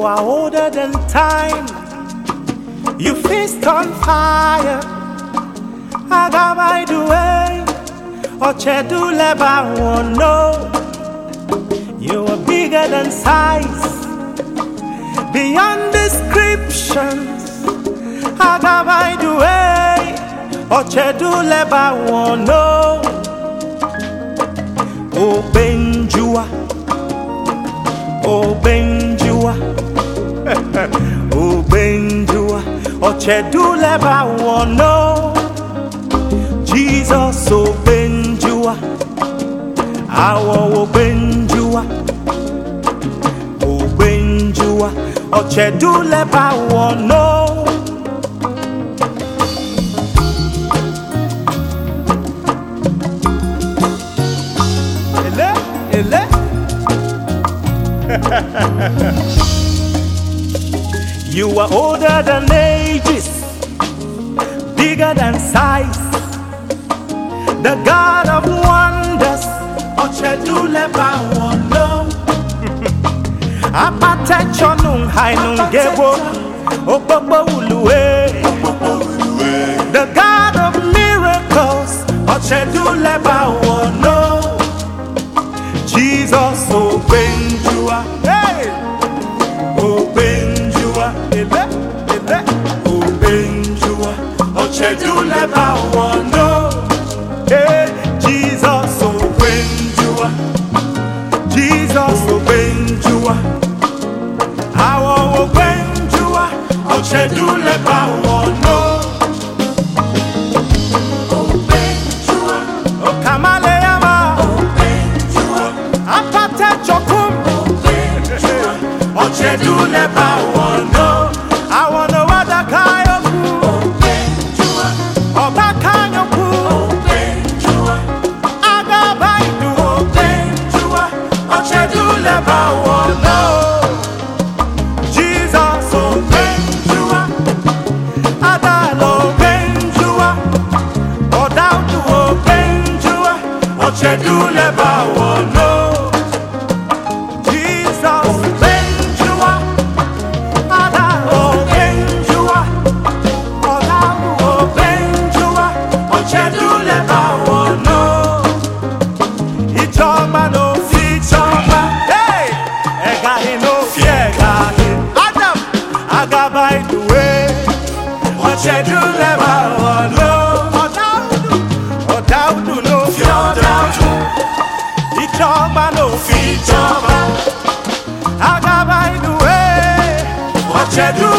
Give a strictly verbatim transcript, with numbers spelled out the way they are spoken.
are older than time. You feast on fire. Agaba the way. Ochedu leba wono. You are bigger than size, beyond descriptions. Agaba the way. Ochedu leba wono. O Benjua. O Benjua, O Benjua, Ochedu leba wono. Jesus O Benjua, Awo O Benjua, O Benjua, Ochedu leba wono. Ele, ele. You are older than ages, bigger than size, the God of wonders. Ochedu leba wono. Apatecho nung hai nung gebo, obobo uluwe. The God of miracles. Ochedu leba wono. Jesus O Benjua, hey, O Benjua, ele, ele, O Benjua, Ochedu leba wono. Hey, Jesus O Benjua, Jesus O Benjua, Awo O Benjua, Ochedu leba wono. O Benjua, O Kamale. Ochedu leba wono. I wanna wada kayoku. Obenjua. Oba kanyoku. Obenjua. Agaba idu. Obenjua. Ochedu leba wono. Jesus Obenjua. Adalo Obenjua. Odaudu Obenjua. Ochedu leba wono. By the way, Ochedu leba wono. Odaudu, Odaudu no fi Odaudu. Ijoba no fi Ijoba. Aga by the way, Ochedu